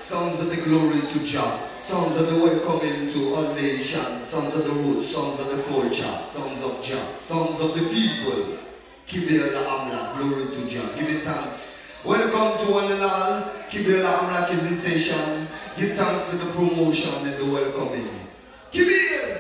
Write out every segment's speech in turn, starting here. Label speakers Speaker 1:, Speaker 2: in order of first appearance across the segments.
Speaker 1: Sounds of the glory to Jah. Sounds of the welcoming to all nations. Sounds of the roots. Sounds of the culture. Sounds of Jah. Sounds of the people. Kibir la Amla. Glory to Jah. Give it thanks. Welcome to one and all. Kibir la Amla is in session. Give thanks to the promotion and the welcoming. Kibir!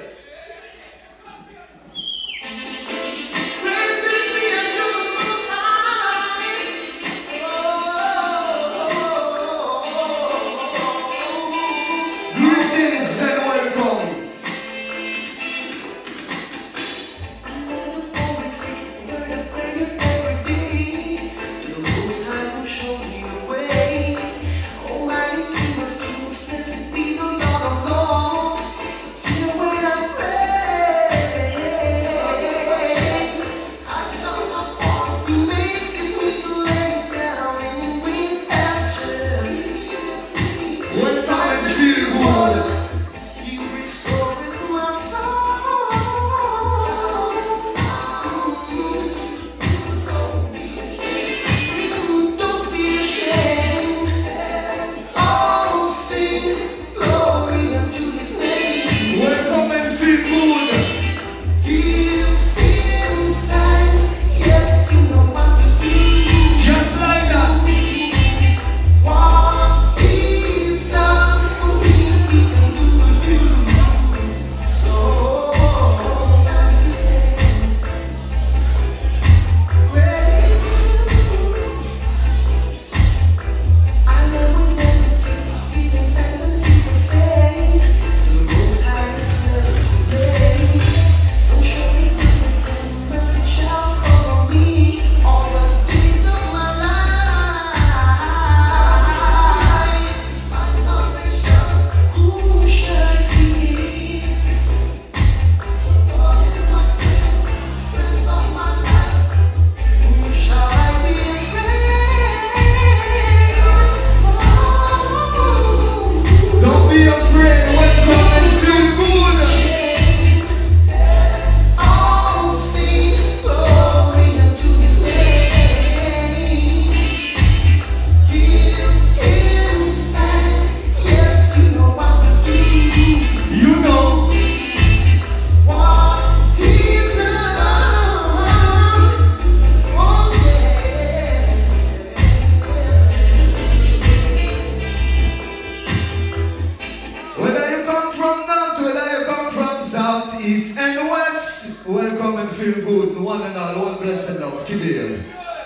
Speaker 1: East and West, welcome and feel good, one and all, one blessed love, Kibir.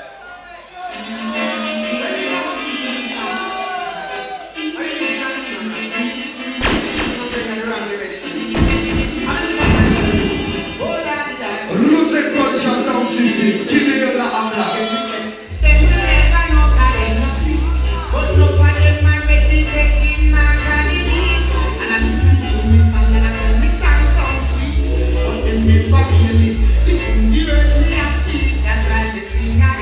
Speaker 1: Rooted culture sound system, Kibir la Amla.
Speaker 2: Listen, the words me I speak, that's why they sing.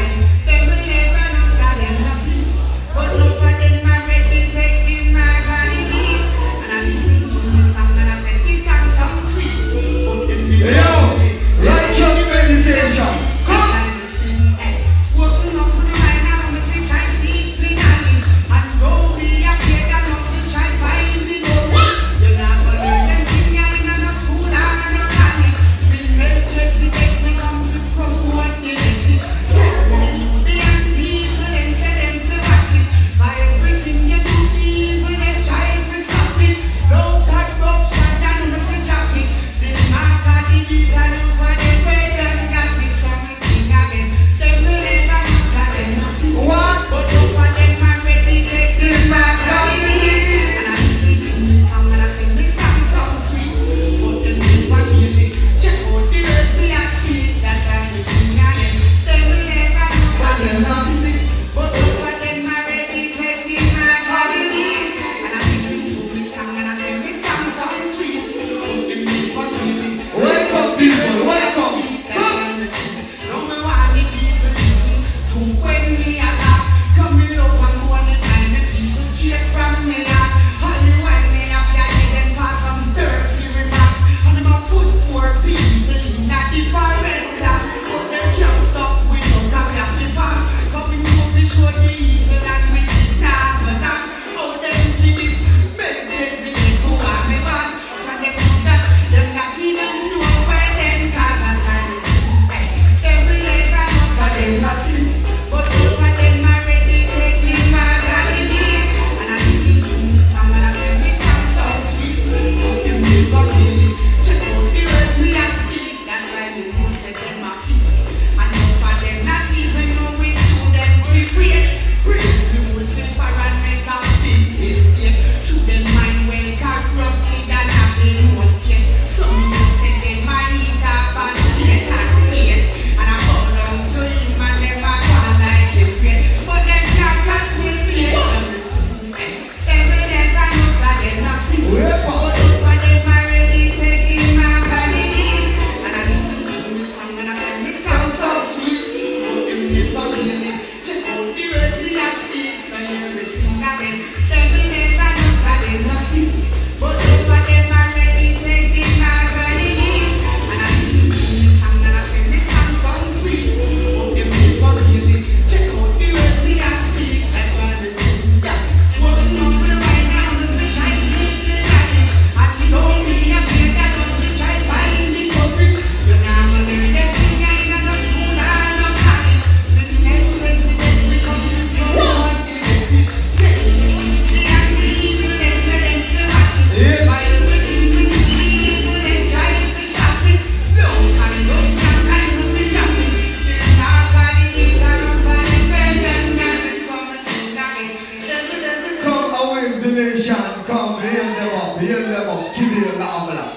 Speaker 1: nation, come, hail them up, Kibir La Amla.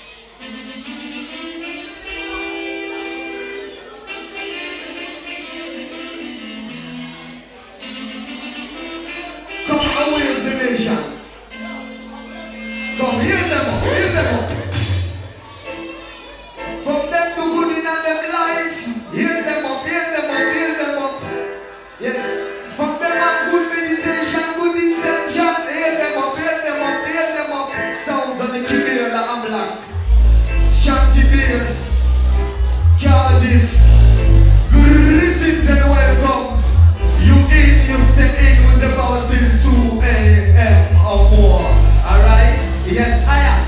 Speaker 1: Come away with the nation. Come, hail them up. From them to good in them life, hail them up. Yes. From them and good meditation, good intention, hail them up. Sounds of the Kibir La Amla. Shanty Beers, Cardiff, greetings and welcome. You in, you step in with the ball till 2 a.m. or more. Alright? Yes, I am.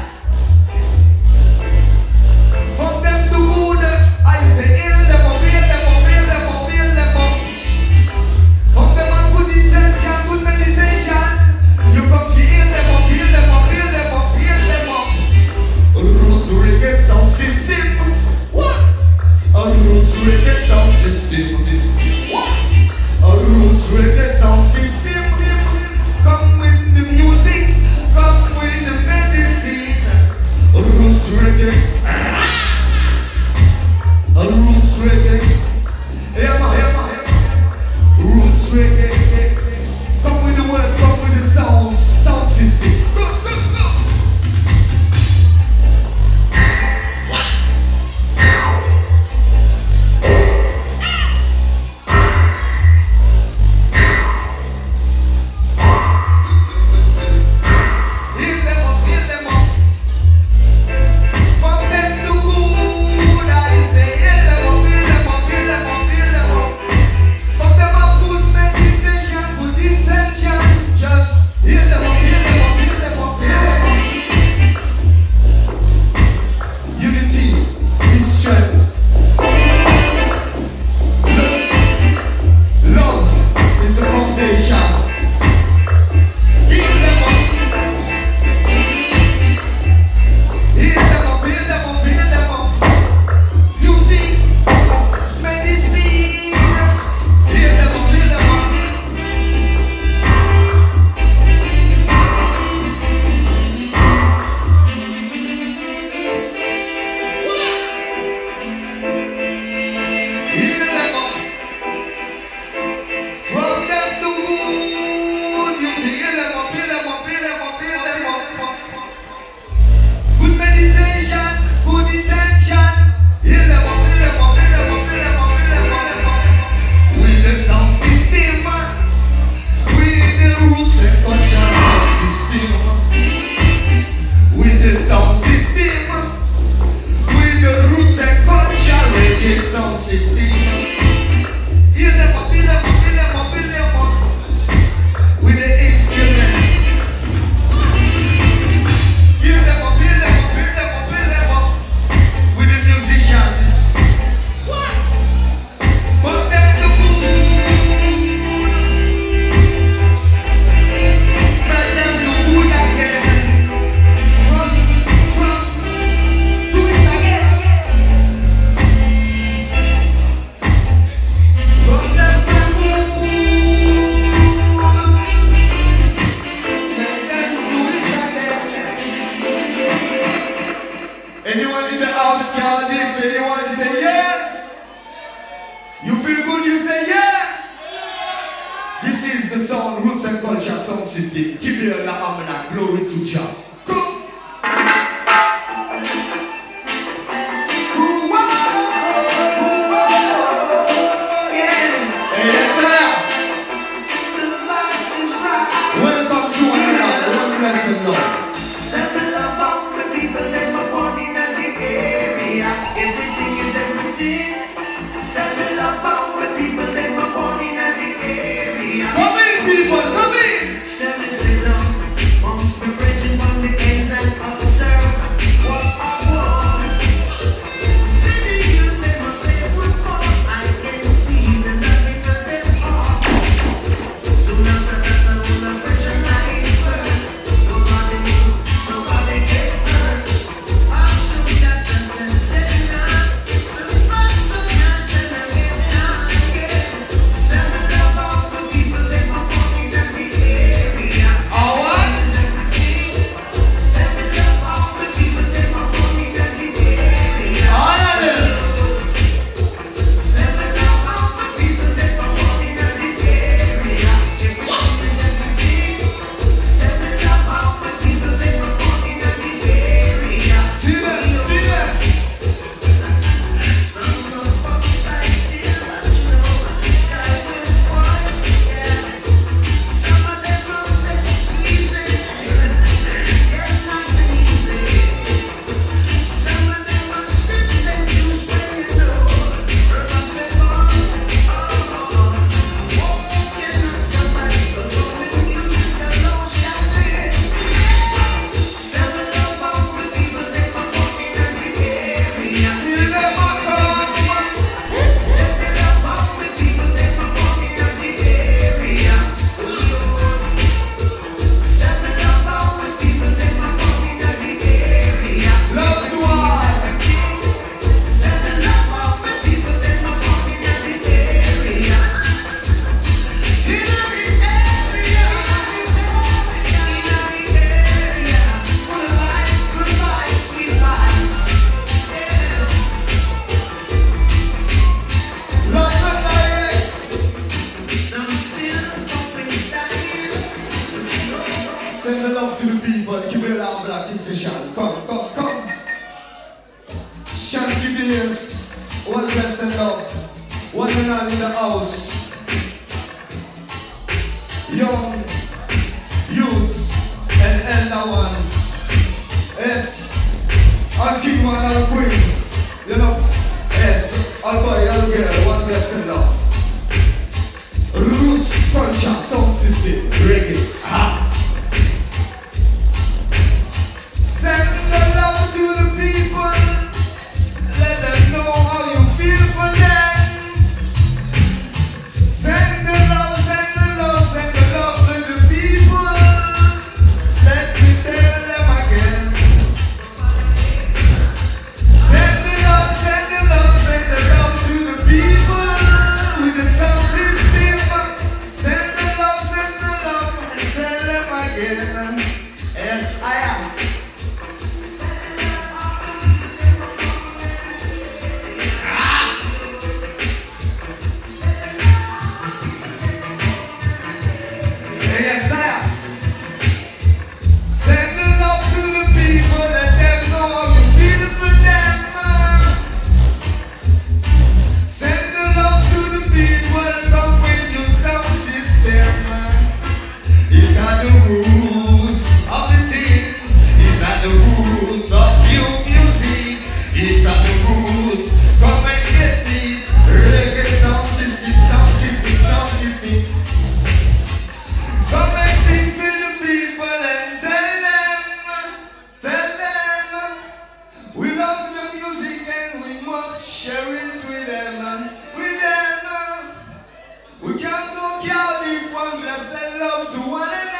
Speaker 1: From them to good, I say hail them up. From them and good intention, good meditation, you come to hail them up. Roots reggae sound system. What? A roots reggae sound system. What? A roots reggae sound system. Come with the music, come with the medicine. A roots reggae. A roots reggae. Roots reggae. Come with the word, come with the sound system. Go. the people, Kibera Black in session. Come, come, come. Shanty Billions, one blessed love, one and all in the house. Young youths and elder ones. Yes, all king one, all queens. You know, yes, all boy, all girl, one blessed love. Roots, culture, sound system, reggae. Ah. Send the love to the people. Let them know how you feel for them. Send the love, send the love, send the love to the people. Let me tell them again. Send the love, send the love, send the love to the people with the sound system. Send the love, tell them again. Yes, I am. Yes, I am. Send the love to the people, let them know how you feel for them. Send the love to the people, come with your sound system. It are the roots of the things, it are the roots of your music, it are the roots, come and get it. Reggae sound system, sound system, sound system. Come and sing for the people and tell them, we love the music and we must share it with them, We can't go count this one blessed love to one and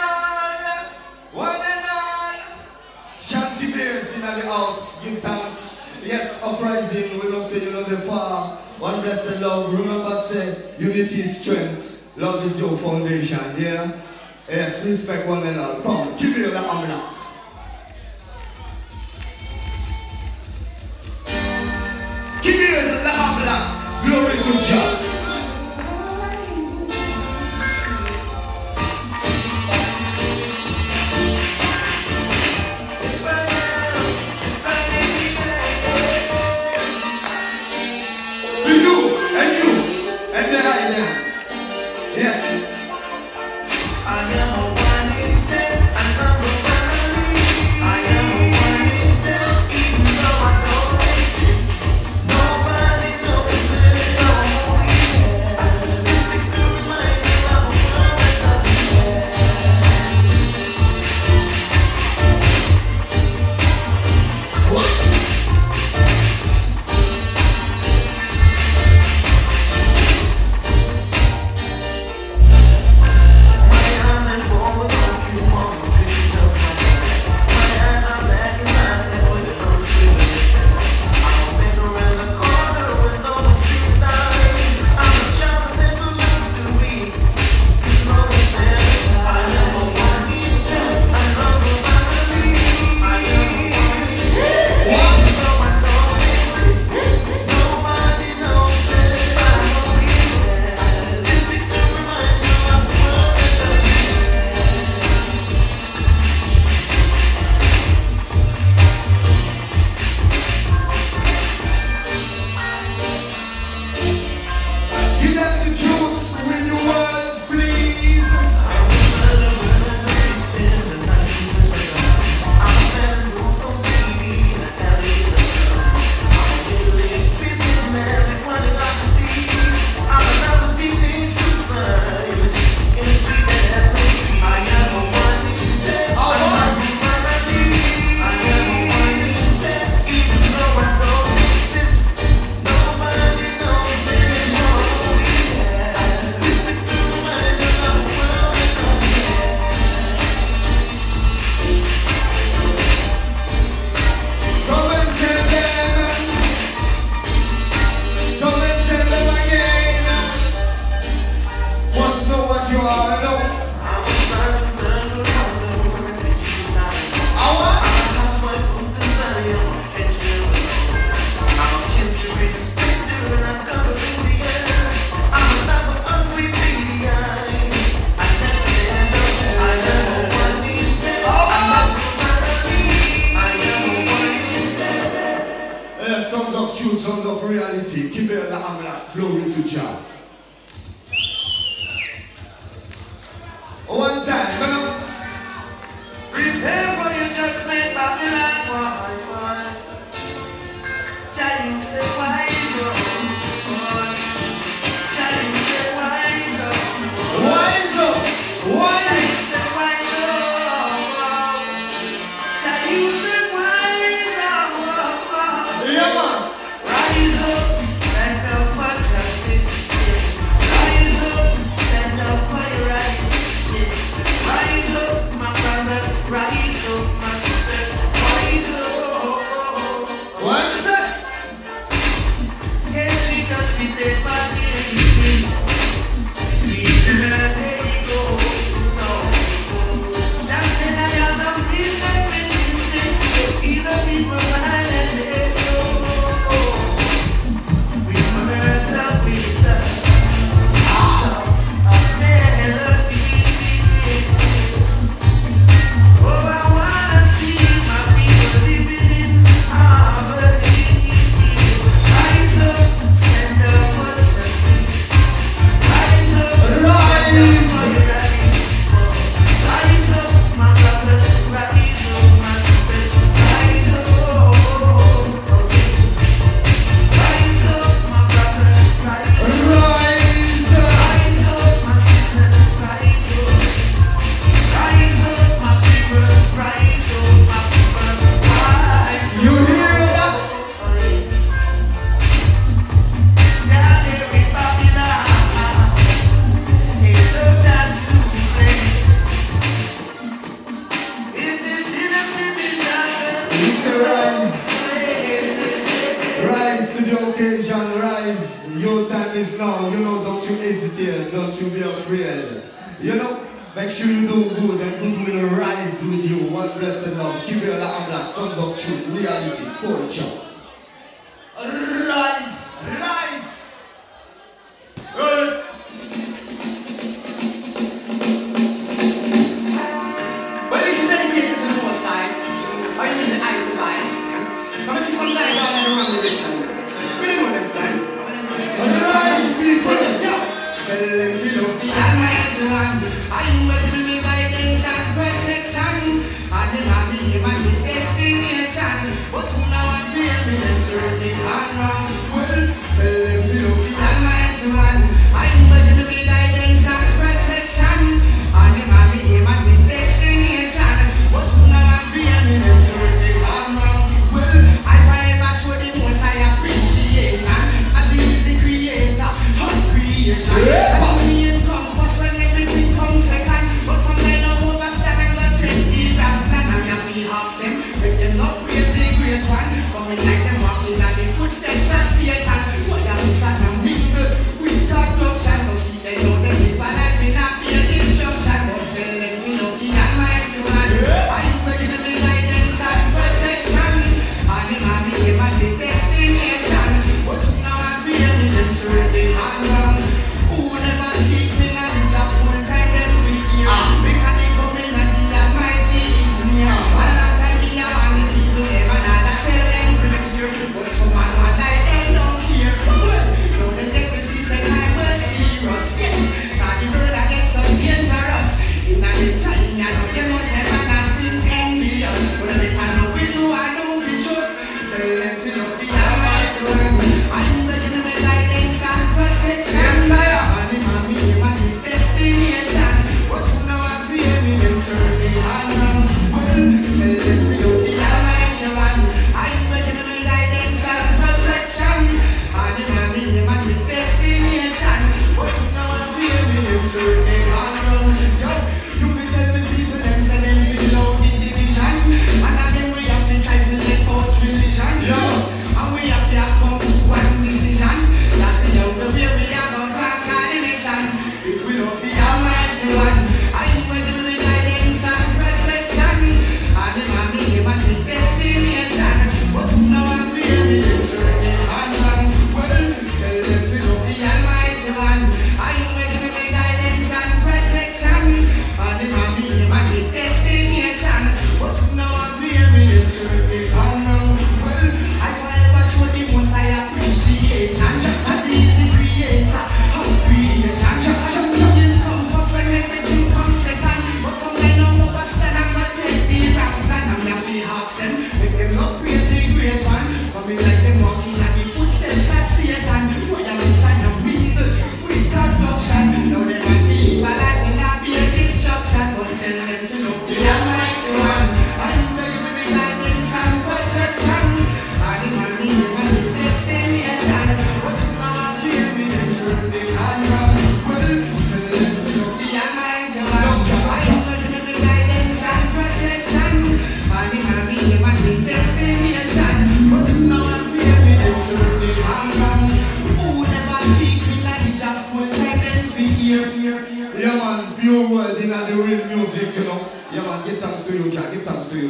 Speaker 1: all. Shanty Bears in the house, give thanks. Yes, uprising, we don't say you know the far. One blessed love, remember say, unity is strength. Love is your foundation, yeah? Yes, respect one and all. Come, keep it up, Amina. Keep it up, Amina. Glory to God. For you, and there I am. Yes.
Speaker 2: I am a one in ten, and I'm a family. I am a one in ten, even though I don't like it. Nobody knows me, no,
Speaker 1: reality. Kibera la Amla, glory to Jah. One time, come on.
Speaker 2: Prepare for your judgment, Babylon 1. Jah you say wise up, Jah you say wise up,
Speaker 1: Wise up,
Speaker 2: Jah you
Speaker 1: wise.
Speaker 2: say wise up, Jah you say wise up.
Speaker 1: Yeah, man.
Speaker 2: Rise up, stand up for justice. Rise up, stand up for your rights. Rise up, my brothers. Rise up, my sisters. Rise up.
Speaker 1: What's that?
Speaker 2: Can't treat us with the body. There he goes. No. Just say I am a patient with music. Either people violent is we must have wisdom. Songs of melody. Oh, I wanna see my people living in harmony. Rise up, stand up for justice. Rise up, stand up for your right. Rise up, my brothers. Rise up, my sisters. Rise up. Rise up, my brothers. Rise up.
Speaker 1: Rise up.
Speaker 2: Rise up, my sisters. Rise up. Rise up, my people. Rise up, my people. Rise up.
Speaker 1: You hear that?
Speaker 2: Down here in Babylon, they looked at you. In this innocent jungle,
Speaker 1: You say rise. Rise to the occasion, rise. Your time is now. You know, don't you hesitate. Don't you be afraid. You know, make sure you do good and good will rise with you. One blessed love. Kibera la Amla, sons of truth, reality, culture. Rise, rise.
Speaker 3: Well, this is dedicated to the Most High, so you need the eyes to buy. I'm see some guy down in the wrong direction. We don't know them plan.
Speaker 1: Rise, people.
Speaker 3: Tell them to look the Almighty One. I'm with me guidance and protection. And in my name and the destination. But who now I feel me the certainly gone wrong. Well, tell them to look the Almighty One. I'm with me guidance and protection. And in my name and the destination. But who now I feel me the certainly gone wrong. Well, I forever show the most I appreciation. As he is the creator of creation. I told me it come first when everything comes second. But sometimes I don't understand and not take the damn plan. And I feel ask them, make them not praise the great one. Coming like them walking at the footsteps of Satan. Boy, I mix and mingle with corruption. So see they know them live a life in a pure destruction. Don't tell them we know the Almighty One. I'm begging them guidance and protection. And in my name and the destination. But now I feel me them certainly gone wrong. Who never seek me knowledge of full time them free here. Because they come in and the Almighty is near. And I tell me I want the people them and I tell them prepare. But some man want like them don't care. Well, now them devil see say time was serious. Yes, cause the world I get so dangerous. In a the time you know you must have nothing envious. But every time no is who I know we trust. Tell them to know the Almighty One. I'm begging me guidance and protection. And in my name and the destination. But now I feel me the certainly wrong. Well, tell them to know the Almighty One. I'm begging me guidance and protection. And in my name and the destination. But now I feel me the certainly wrong. Yo, you can tell the people them say them feel out the division. And again we have to try to let out religion. Yo, and we have to come to one decision. That's the only way we are going to conquer the nation. If we don't be Almighty One, I'm going to be guidance and protection. And in my name and the destination. But now I feel me the certainly wrong. Well, tell them to know the Almighty One. I'm going to be guidance and protection. And in my name and the destination. But now I feel me the certainly wrong. Well, I forever show the most I appreciate.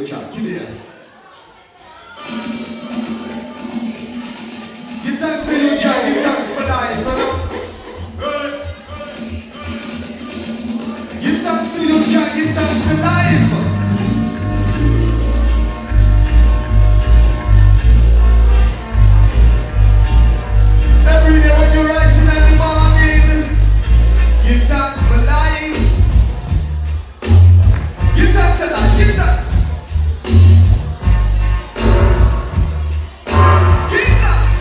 Speaker 1: you, Jah. Give me that. Give thanks to you, Jah. Give thanks for life, you know? Give thanks to you, Jah. Give thanks for life. Every day when you're rising in the morning, give thanks for life. Give thanks for life. Give thanks. Give thanks.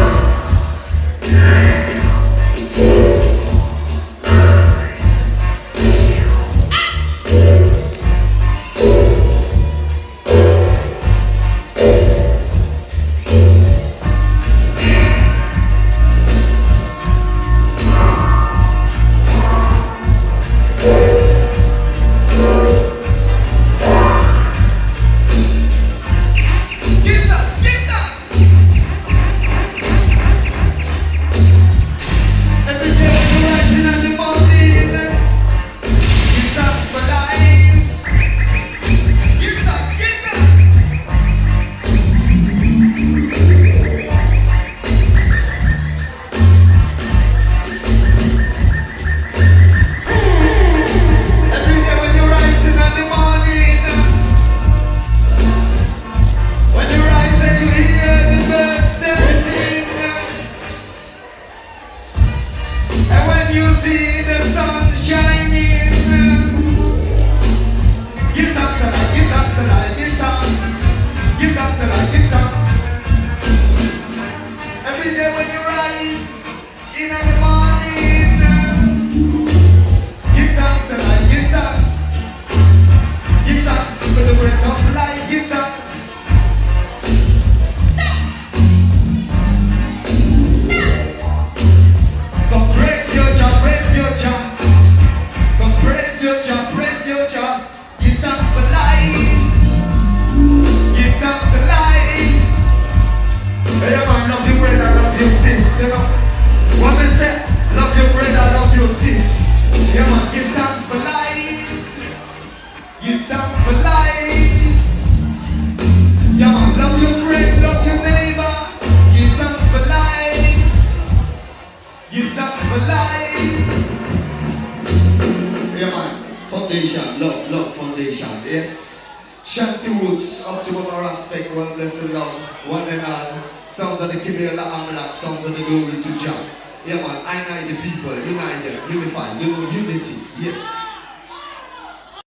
Speaker 1: Love foundation, yes. Shanty roots, optimum respect, one blessed love, one and all. Sounds of the Kibela Amlak, sounds of the glory to Jah. Yeah man, I the people, unite them, unify, unity, yes.